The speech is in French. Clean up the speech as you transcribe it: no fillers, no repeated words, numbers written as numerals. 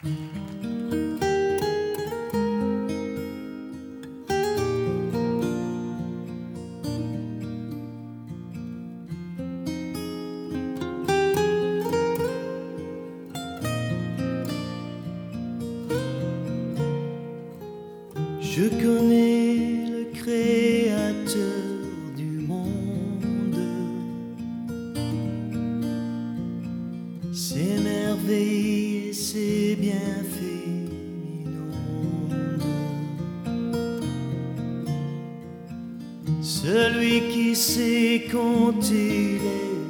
Je connais le créateur du monde, ses merveilles et ses bienfaits m'inondent. Celui qui sait compter les